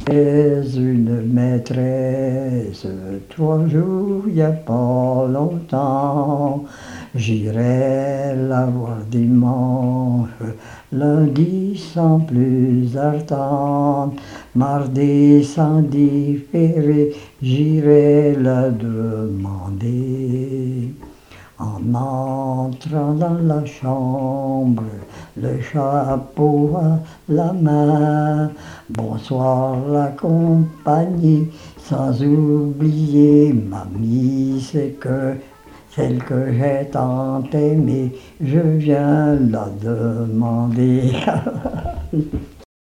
C'est une maîtresse, 3 jours, il n'y a pas longtemps. J'irai la voir dimanche, lundi sans plus attendre. Mardi sans différer, j'irai la demander. En entrant dans la chambre, le chapeau à la main, bonsoir la compagnie, sans oublier mamie, celle que j'ai tant aimée, je viens la demander.